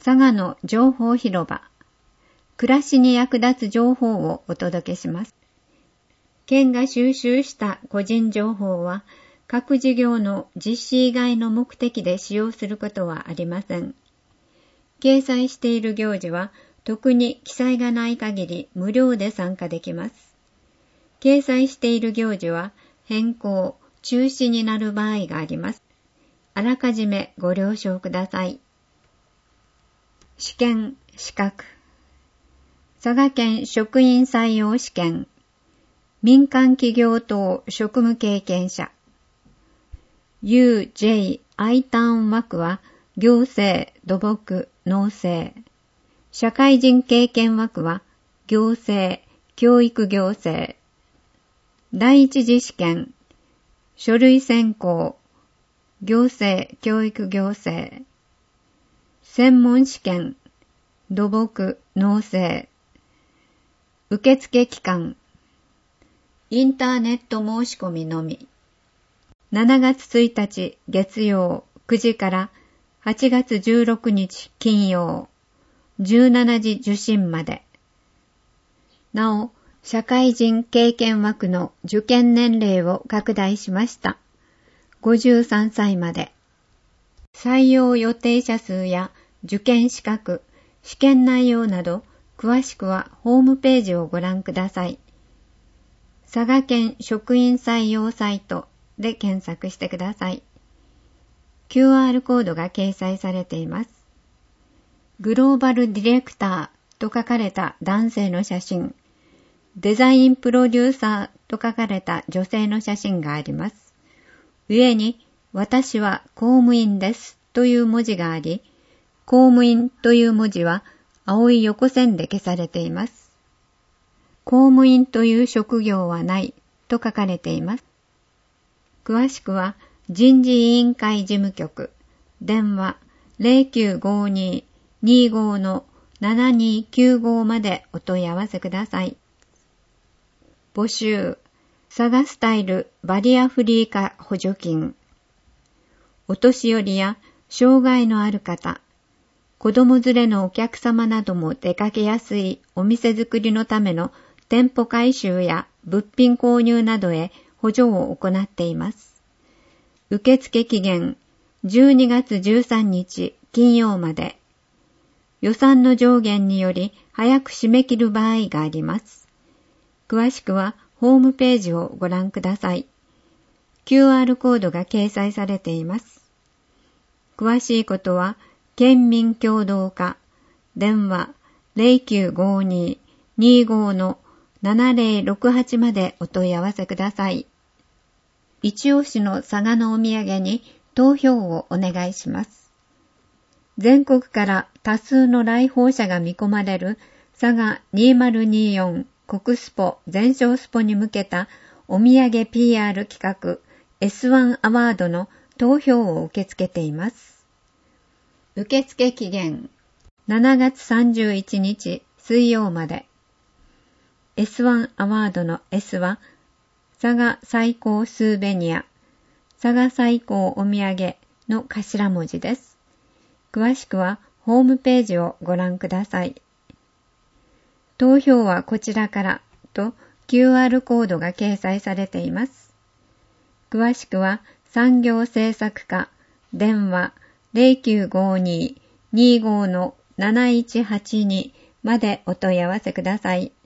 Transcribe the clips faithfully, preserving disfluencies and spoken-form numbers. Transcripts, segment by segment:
佐賀の情報広場。暮らしに役立つ情報をお届けします。県が収集した個人情報は、各事業の実施以外の目的で使用することはありません。掲載している行事は、特に記載がない限り無料で参加できます。掲載している行事は、変更、中止になる場合があります。あらかじめご了承ください。試験、資格。佐賀県職員採用試験。民間企業等職務経験者。ユージェイ I ターン枠は行政、土木、農政。社会人経験枠は行政、教育行政。第一次試験。書類選考。行政、教育行政。専門試験。土木、農政。受付期間。インターネット申し込みのみ。しちがつついたち月曜くじからはちがつじゅうろくにち金曜じゅうしちじ受信まで。なお、社会人経験枠の受験年齢を拡大しました。ごじゅうさんさいまで。採用予定者数や受験資格、試験内容など、詳しくはホームページをご覧ください。佐賀県職員採用サイトで検索してください。キューアール コードが掲載されています。グローバルディレクターと書かれた男性の写真、デザインプロデューサーと書かれた女性の写真があります。上に、私は公務員ですという文字があり、公務員という文字は青い横線で消されています。公務員という職業はないと書かれています。詳しくは人事委員会事務局、電話 ゼロきゅうごに にーご のななにーきゅうご までお問い合わせください。募集、佐賀スタイルバリアフリー化補助金。お年寄りや障害のある方、子供連れのお客様なども出かけやすいお店作りのための店舗改修や物品購入などへ補助を行っています。受付期限じゅうにがつじゅうさんにち金曜まで。予算の上限により早く締め切る場合があります。詳しくはホームページをご覧ください。キューアール コードが掲載されています。詳しいことは県民協働課電話 ゼロきゅうごに にーご のななぜろろくはちまでお問い合わせください。一押しの佐賀のお土産に投票をお願いします。全国から多数の来訪者が見込まれる佐賀にせんにじゅうよん国スポ全商スポに向けたお土産 ピーアール 企画 エスワン アワードの投票を受け付けています。受付期限しちがつさんじゅういちにち水曜まで。エスワン アワードの S は佐賀最高スーベニア、佐賀最高お土産の頭文字です。詳しくはホームページをご覧ください。投票はこちらからと キューアール コードが掲載されています。詳しくは産業政策課電話 ゼロきゅうごに にーご のなないちはちに までお問い合わせください。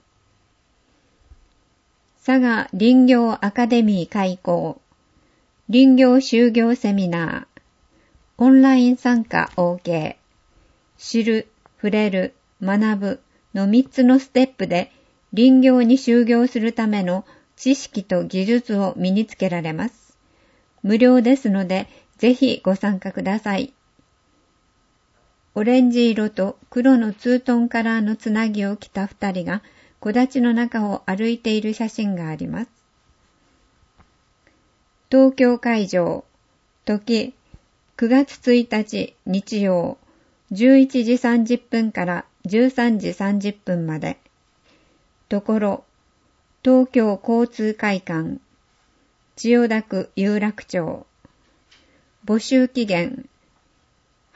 佐賀林業アカデミー開講。林業就業セミナー。オンライン参加 OK。知る、触れる、学ぶのみっつのステップで林業に就業するための知識と技術を身につけられます。無料ですので、ぜひご参加ください。オレンジ色と黒のツートンカラーのつなぎを着た二人が木立の中を歩いている写真があります。東京会場、時くがつついたち日曜じゅういちじさんじゅっぷんからじゅうさんじさんじゅっぷんまで。ところ、東京交通会館、千代田区有楽町。募集期限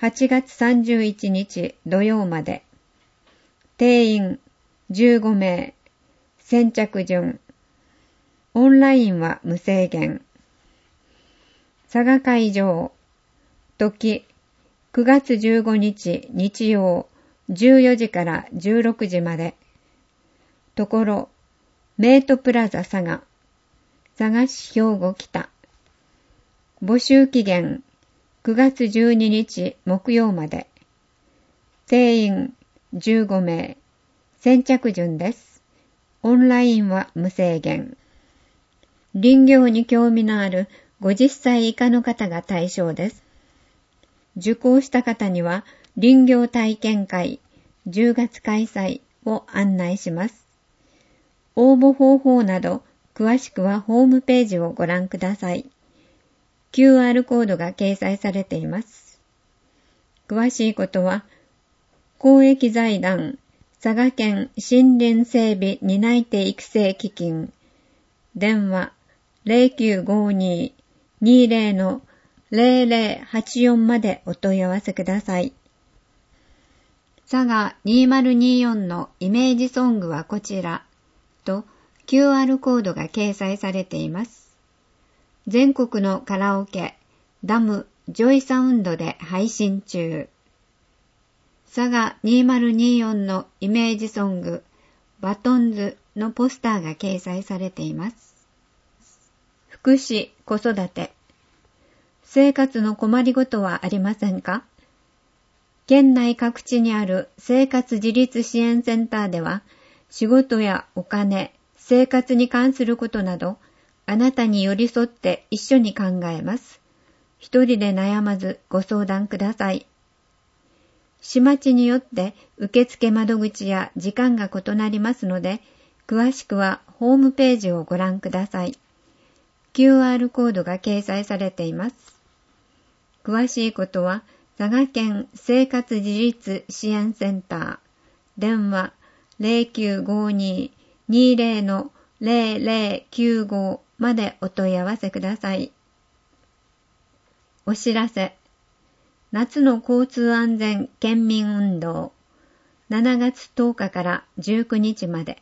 はちがつさんじゅういちにち土曜まで。定員じゅうごめい。先着順。オンラインは無制限。佐賀会場。時、くがつじゅうごにち日曜じゅうよじからじゅうろくじまで。ところ、メイトプラザ佐賀。佐賀市兵庫北。募集期限くがつじゅうににち木曜まで。定員じゅうごめい。先着順です。オンラインは無制限。林業に興味のあるごじゅっさい以下の方が対象です。受講した方には林業体験会じゅうがつ開催を案内します。応募方法など詳しくはホームページをご覧ください。キューアール コードが掲載されています。詳しいことは公益財団佐賀県森林整備担い手育成基金電話 ゼロきゅうごにーにーゼロ のゼロゼロはちよんまでお問い合わせください。佐賀にせんにじゅうよんのイメージソングはこちらと キューアール コードが掲載されています。全国のカラオケ、ダム、ジョイサウンドで配信中。佐賀にせんにじゅうよんのイメージソング、バトンズのポスターが掲載されています。福祉、子育て。生活の困りごとはありませんか？県内各地にある生活自立支援センターでは、仕事やお金、生活に関することなど、あなたに寄り添って一緒に考えます。一人で悩まずご相談ください。市町によって受付窓口や時間が異なりますので、詳しくはホームページをご覧ください。キューアール コードが掲載されています。詳しいことは佐賀県生活自立支援センター、電話 ゼロきゅうごにーにーゼロ のゼロゼロきゅうごまでお問い合わせください。お知らせ。夏の交通安全県民運動しちがつとおかからじゅうくにちまで。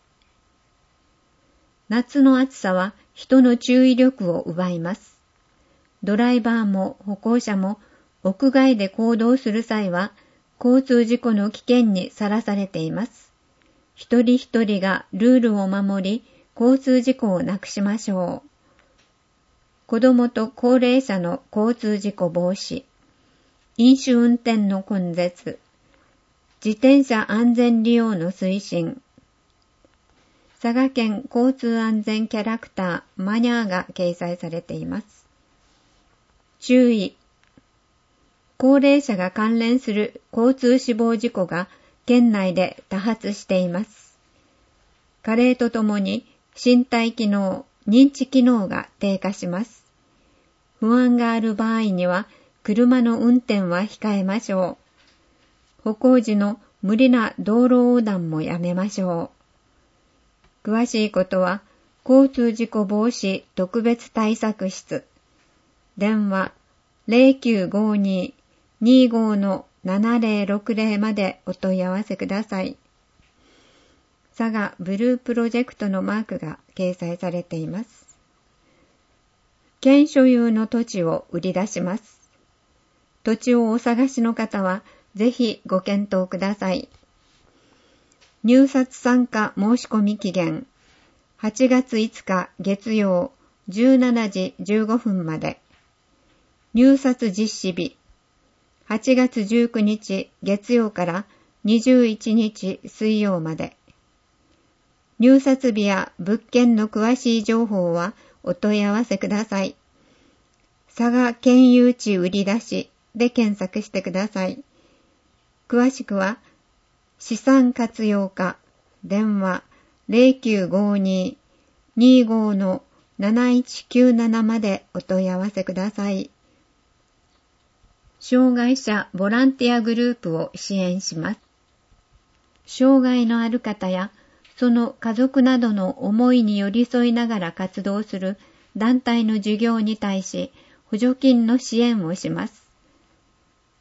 夏の暑さは人の注意力を奪います。ドライバーも歩行者も屋外で行動する際は交通事故の危険にさらされています。一人一人がルールを守り、交通事故をなくしましょう。子どもと高齢者の交通事故防止、飲酒運転の根絶、自転車安全利用の推進、佐賀県交通安全キャラクターマニャーが掲載されています。注意。高齢者が関連する交通死亡事故が県内で多発しています。加齢とともに身体機能、認知機能が低下します。不安がある場合には、車の運転は控えましょう。歩行時の無理な道路横断もやめましょう。詳しいことは、交通事故防止特別対策室、電話 ゼロきゅうごにーにーご のななゼロろくゼロまでお問い合わせください。佐賀ブループロジェクトのマークが掲載されています。県所有の土地を売り出します。土地をお探しの方はぜひご検討ください。入札参加申し込み期限はちがついつか月曜じゅうしちじじゅうごふんまで。入札実施日はちがつじゅうくにち月曜からにじゅういちにち水曜まで。入札日や物件の詳しい情報はお問い合わせください。佐賀県有地売り出しで検索してください。詳しくは資産活用課電話 ゼロきゅうごにーにーご のなないちきゅうななまでお問い合わせください。障害者ボランティアグループを支援します。障害のある方やその家族などの思いに寄り添いながら活動する団体の事業に対し補助金の支援をします。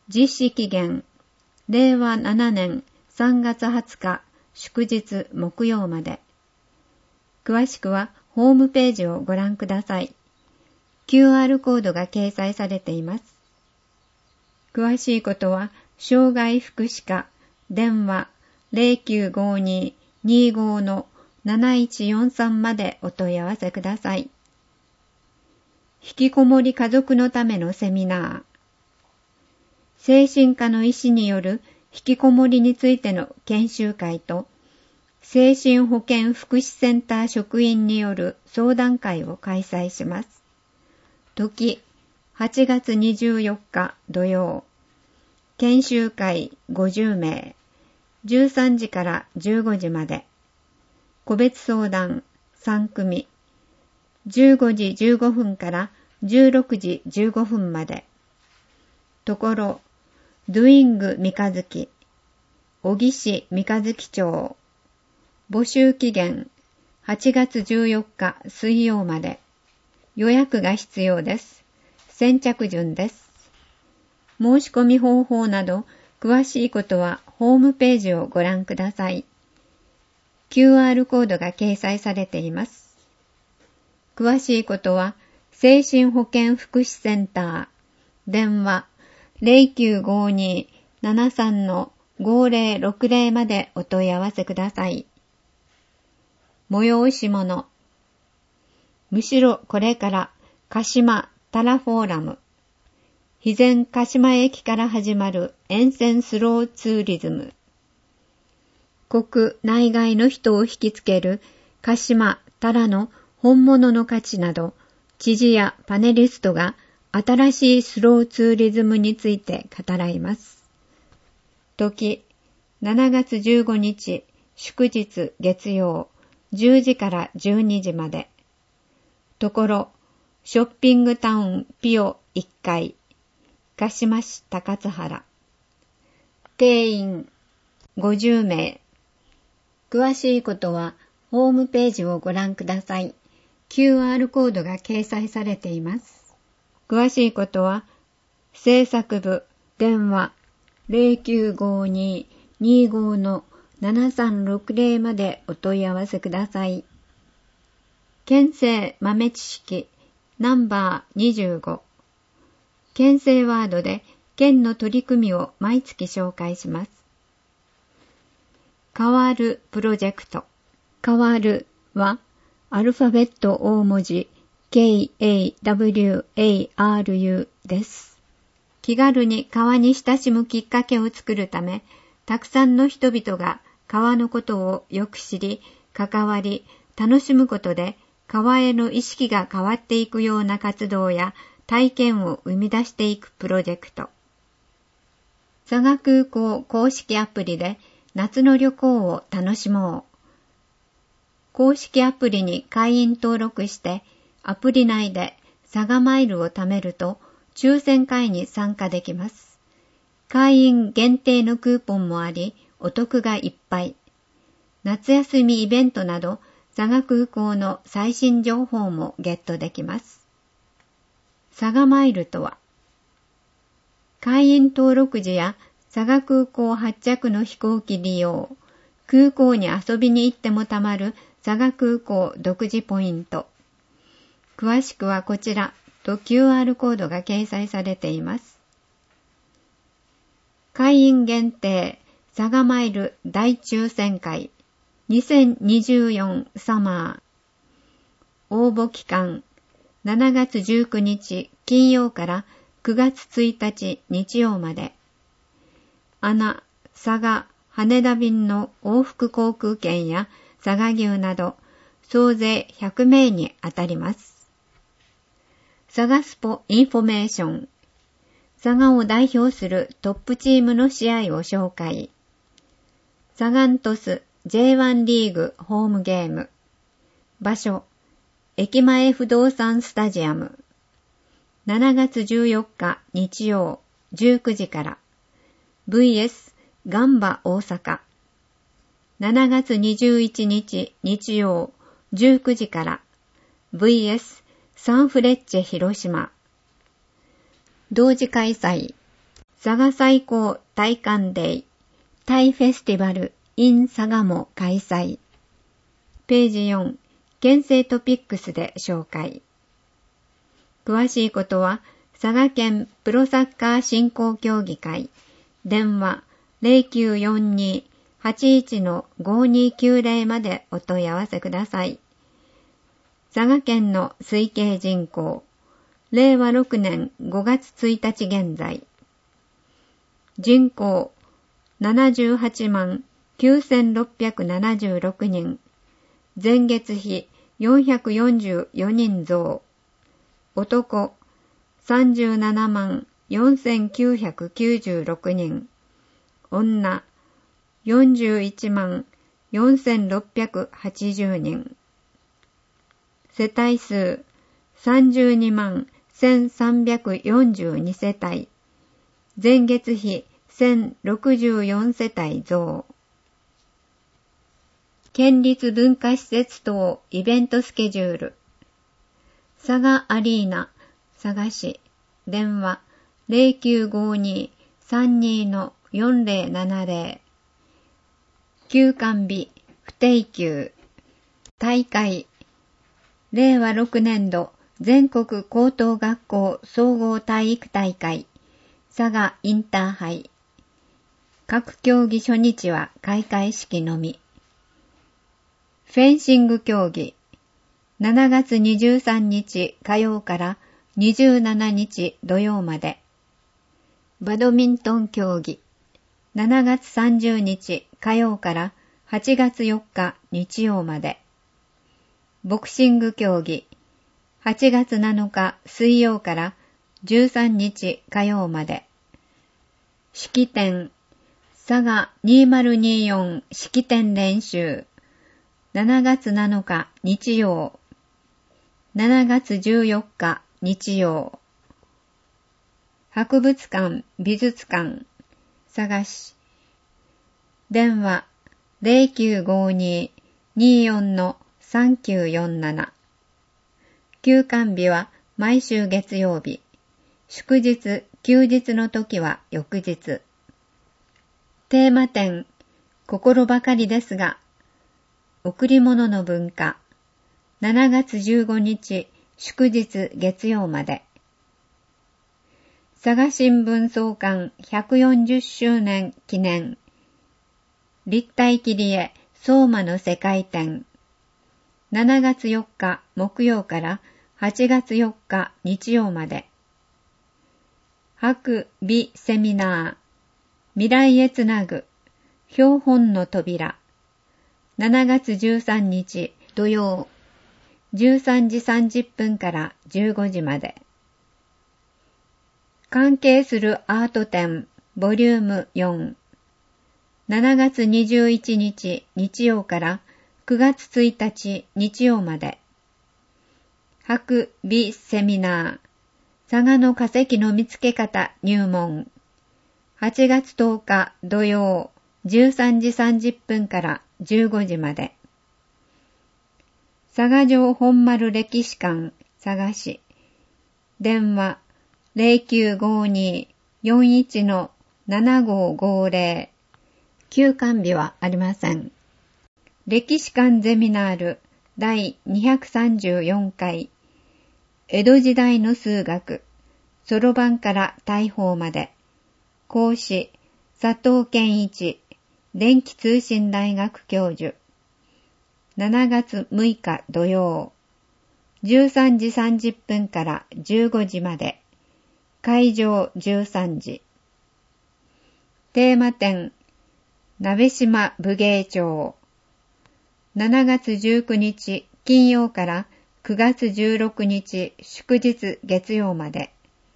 実施期限、れいわななねんさんがつはつか祝日木曜まで。詳しくはホームページをご覧ください。キューアール コードが掲載されています。詳しいことは、障害福祉課電話 ゼロきゅうごに にーご のなないちよんさんまでお問い合わせください。引きこもり家族のためのセミナー。精神科の医師による引きこもりについての研修会と、精神保健福祉センター職員による相談会を開催します。時、はちがつにじゅうよっか土曜。研修会ごじゅうめい、じゅうさんじからじゅうごじまで。個別相談さんくみ、じゅうごじじゅうごふんからじゅうろくじじゅうごふんまで。ところ、ドゥイング三日月、小城市三日月町。募集期限、はちがつじゅうよっか水曜まで。予約が必要です。先着順です。申し込み方法など、詳しいことはホームページをご覧ください。キューアール コードが掲載されています。詳しいことは、精神保健福祉センター、電話ゼロきゅうごに ななさん ごぜろろくぜろまでお問い合わせください。催し物。むしろこれから鹿島タラフォーラム。肥前鹿島駅から始まる沿線スローツーリズム。国内外の人を引きつける鹿島タラの本物の価値など、知事やパネリストが新しいスローツーリズムについて語らいます。時、しちがつじゅうごにち祝日月曜じゅうじからじゅうにじまで。ところ、ショッピングタウンピオいっかい、鹿島市高津原。定員ごじゅうめい。詳しいことはホームページをご覧ください。キューアール コードが掲載されています。詳しいことは、制作部電話ゼロきゅうごに にーご のななさんろくぜろまでお問い合わせください。県政豆知識ナンバーにじゅうご。県政ワードで県の取り組みを毎月紹介します。変わるプロジェクト。変わるはアルファベット大文字 ケーエーダブリューエーアールユー です。気軽に川に親しむきっかけを作るため、たくさんの人々が川のことをよく知り、関わり、楽しむことで川への意識が変わっていくような活動や体験を生み出していくプロジェクト。佐賀空港公式アプリで夏の旅行を楽しもう。公式アプリに会員登録して、アプリ内で佐賀マイルを貯めると、抽選会に参加できます。会員限定のクーポンもあり、お得がいっぱい。夏休みイベントなど、佐賀空港の最新情報もゲットできます。佐賀マイルとは、会員登録時や佐賀空港発着の飛行機利用、空港に遊びに行ってもたまる佐賀空港独自ポイント。詳しくはこちらと キューアール コードが掲載されています。会員限定佐賀マイル大抽選会にせんにじゅうよんサマー。応募期間しちがつじゅうくにち金曜からくがつついたち日曜まで。アナ、佐賀、羽田便の往復航空券や佐賀牛など総勢ひゃくめいに当たります。佐賀スポインフォメーション。佐賀を代表するトップチームの試合を紹介。サガン鳥栖 ジェイワン リーグホームゲーム。場所、駅前不動産スタジアム。しちがつじゅうよっか日曜じゅうくじから。ブイエス ガンバ大阪。しちがつにじゅういちにち日曜じゅうくじから。ブイエス サンフレッチェ広島。同時開催。 佐賀最高大寒デイタイフェスティバル in 佐賀も開催。ページよん、県政トピックスで紹介。詳しいことは佐賀県プロサッカー振興協議会電話 ゼロきゅうよんに はちいち ごにきゅうゼロ までお問い合わせください。佐賀県の推計人口れいわろくねんごがつついたち現在人口ななじゅうはちまんきゅうせんろっぴゃくななじゅうろくにん、前月比よんひゃくよんじゅうよにん増、男さんじゅうななまんよんせんきゅうひゃくきゅうじゅうろくにん、女よんじゅういちまんよんせんろっぴゃくはちじゅうにん、世帯数さんじゅうにまんせんさんびゃくよんじゅうにせたい、前月比せんろくじゅうよんせたい増。県立文化施設等イベントスケジュール。佐賀アリーナ、佐賀市、電話 ゼロきゅうごに さんに よんゼロななゼロ。休館日、不定休。大会。れいわろくねんど全国高等学校総合体育大会、佐賀インターハイ。各競技初日は開会式のみ。フェンシング競技、しちがつにじゅうさんにち火曜からにじゅうしちにち土曜まで。バドミントン競技、しちがつさんじゅうにち火曜からはちがつよっか日曜まで。ボクシング競技、はちがつなのか水曜からじゅうさんにち火曜まで。式典、佐賀にせんにじゅうよん式典練習、しちがつなのか日曜、しちがつじゅうよっか日曜。博物館美術館、佐賀市。電話 ゼロきゅうごに にーよん さんきゅうよんなな。休館日は毎週月曜日。祝日、休日の時は翌日。テーマ展、心ばかりですが、贈り物の文化、しちがつじゅうごにち祝日月曜まで。佐賀新聞創刊ひゃくよんじゅっしゅうねん記念、立体切り絵相馬の世界展、しちがつよっか木曜からはちがつよっか日曜まで。博美セミナー、未来へつなぐ標本の扉、しちがつじゅうさんにち土曜、じゅうさんじさんじゅっぷんからじゅうごじまで。関係するアート展ボリュームよん、しちがつにじゅういちにち日曜からくがつついたち日曜まで。博美セミナー、佐賀の化石の見つけ方入門、はちがつとおか土曜、じゅうさんじさんじゅっぷんからじゅうごじまで。佐賀城本丸歴史館佐賀市、電話 ゼロきゅうごに よんいち ななごごゼロ。休館日はありません。歴史館ゼミナールだいにひゃくさんじゅうよんかい、江戸時代の数学、そろばんから大砲まで。講師、佐藤健一、電気通信大学教授。しちがつむいか土曜、じゅうさんじさんじゅっぷんからじゅうごじまで。会場じゅうさんじ。テーマ展、鍋島武芸町。しちがつじゅうくにち金曜からくがつじゅうろくにち祝日月曜まで。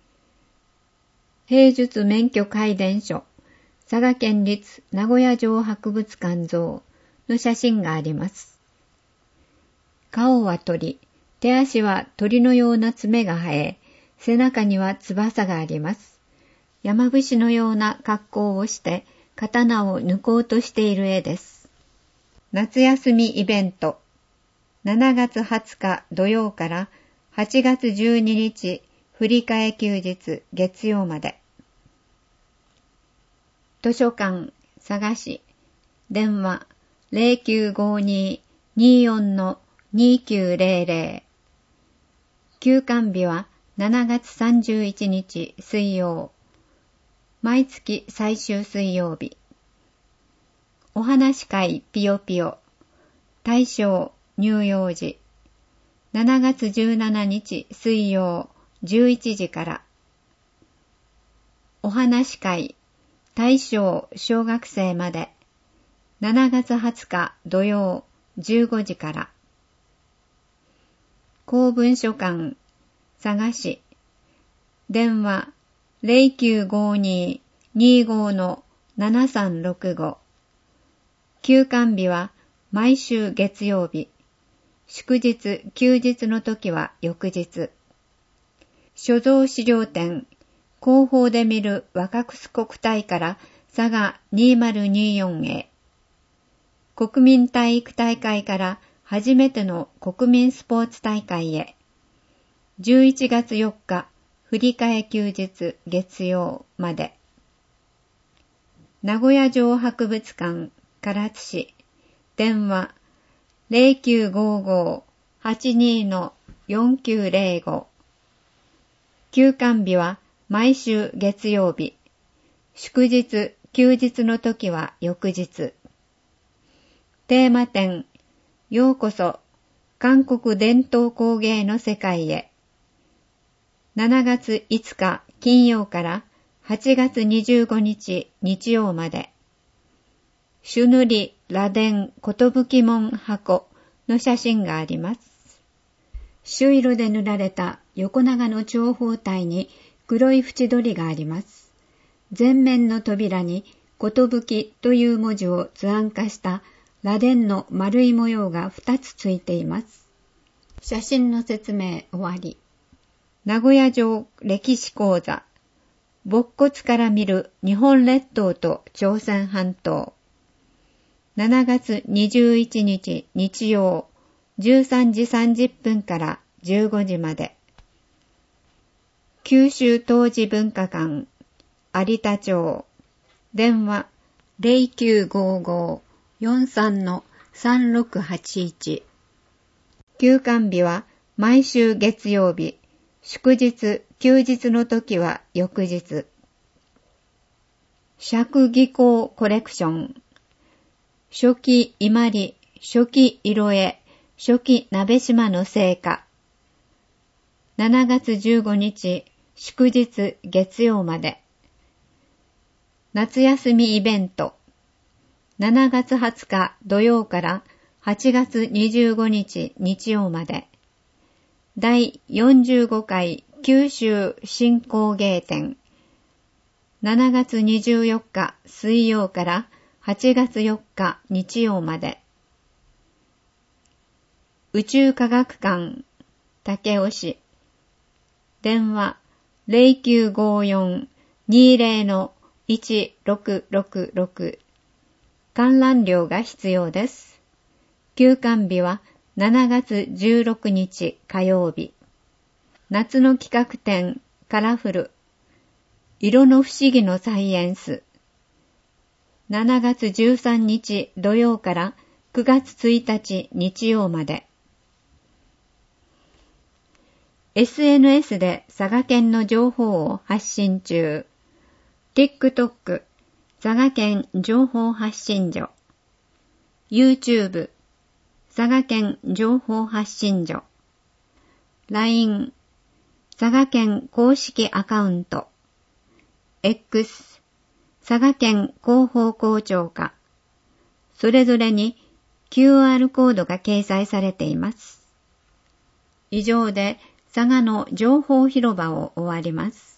芸術免許開伝書、佐賀県立名古屋城博物館像の写真があります。顔は鳥、手足は鳥のような爪が生え、背中には翼があります。山伏のような格好をして刀を抜こうとしている絵です。夏休みイベント、しちがつはつか土曜からはちがつじゅうににち振り替え休日月曜まで。 図書館佐賀市電話 ゼロきゅうごに にーよん にーきゅうゼロゼロ 休館日はしちがつさんじゅういちにち水曜、毎月最終水曜日。お話会ぴよぴよ、大正乳幼児、しちがつじゅうしちにち水曜じゅういちじから。お話会大正小学生まで、しちがつはつか土曜じゅうごじから。公文書館佐賀市電話 ゼロきゅうごに にーご ななさんろくご 休館日は毎週月曜日、祝日休日の時は翌日。所蔵資料展広報で見る若楠国体から佐賀にせんにじゅうよんへ。国民体育大会から初めての国民スポーツ大会へ。じゅういちがつよっか、振り替え休日月曜まで。名古屋城博物館唐津市電話 ゼロきゅうごご はちにー よんきゅうゼロご 休館日は毎週月曜日、祝日休日の時は翌日。テーマ展ようこそ韓国伝統工芸の世界へ。しちがついつか金曜からはちがつにじゅうごにち日曜まで。朱塗り螺鈿寿門箱の写真があります。朱色で塗られた横長の長方体に黒い縁取りがあります。前面の扉に寿という文字を図案化した螺鈿の丸い模様がふたつついています。写真の説明終わり。名古屋城歴史講座、没骨から見る日本列島と朝鮮半島。しちがつにじゅういちにち日曜、じゅうさんじさんじゅっぷんからじゅうごじまで。九州陶磁文化館、有田町、電話 ゼロきゅうごご よんさん さんろくはちいち。休館日は毎週月曜日、祝日休日の時は翌日。釈技工コレクション、初期伊万里、初期色絵、初期鍋島の成果。しちがつじゅうごにち祝日月曜まで。夏休みイベント。しちがつはつか土曜からはちがつにじゅうごにち日曜まで。だいよんじゅうごかい九州新工芸展。しちがつにじゅうよっか水曜からはちがつよっか日曜まで。宇宙科学館武雄市電話 ゼロきゅうごよん にーゼロ いちろくろくろく 観覧料が必要です。休館日はしちがつじゅうろくにち火曜日。夏の企画展カラフル色の不思議のサイエンス。しちがつじゅうさんにち土曜からくがつついたち日曜まで。エスエヌエス で佐賀県の情報を発信中。TikTok 佐賀県情報発信所。YouTube 佐賀県情報発信所。ライン 佐賀県公式アカウント。X 佐賀県広報校長課。それぞれに キューアール コードが掲載されています。以上で佐賀の情報広場を終わります。